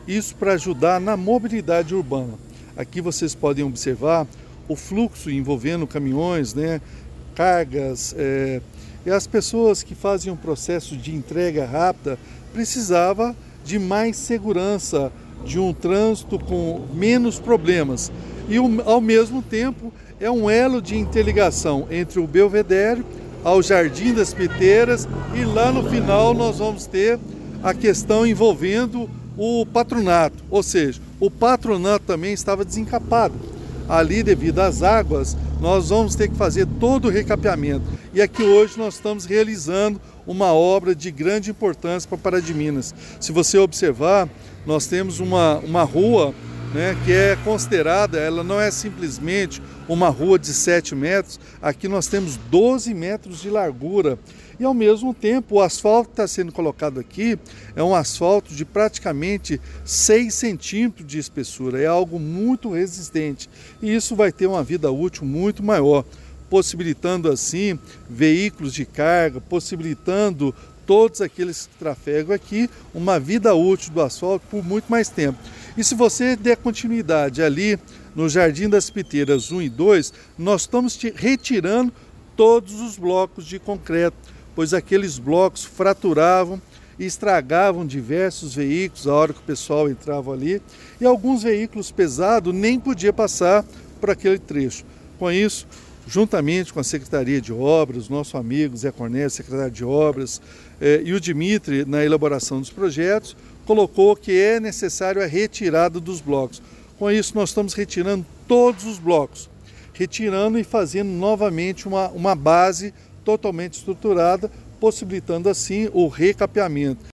isso para ajudar na mobilidade urbana. Aqui vocês podem observar o fluxo envolvendo caminhões, né, cargas, e as pessoas que fazem um processo de entrega rápida precisavam de mais segurança, de um trânsito com menos problemas. E ao mesmo tempo é um elo de interligação entre o Belvedere, ao Jardim das Piteiras, e lá no final nós vamos ter a questão envolvendo o patronato, ou seja, o patronato também estava desencapado. Ali, devido às águas, nós vamos ter que fazer todo o recapeamento. E aqui hoje nós estamos realizando uma obra de grande importância para Pará de Minas. Se você observar, nós temos uma rua, né, que é considerada, ela não é simplesmente uma rua de 7 metros, aqui nós temos 12 metros de largura. E ao mesmo tempo o asfalto que está sendo colocado aqui é um asfalto de praticamente 6 centímetros de espessura, é algo muito resistente e isso vai ter uma vida útil muito maior, possibilitando assim veículos de carga, possibilitando todos aqueles que trafegam aqui uma vida útil do asfalto por muito mais tempo. E se você der continuidade ali no Jardim das Piteiras 1 e 2, nós estamos retirando todos os blocos de concreto, pois aqueles blocos fraturavam e estragavam diversos veículos a hora que o pessoal entrava ali, e alguns veículos pesados nem podiam passar por aquele trecho. Com isso, juntamente com a Secretaria de Obras, nosso amigo Zé Cornélio, secretário de Obras, e o Dimitri, na elaboração dos projetos, colocou que é necessário a retirada dos blocos. Com isso, nós estamos retirando todos os blocos, retirando e fazendo novamente uma base totalmente estruturada, possibilitando assim o recapeamento.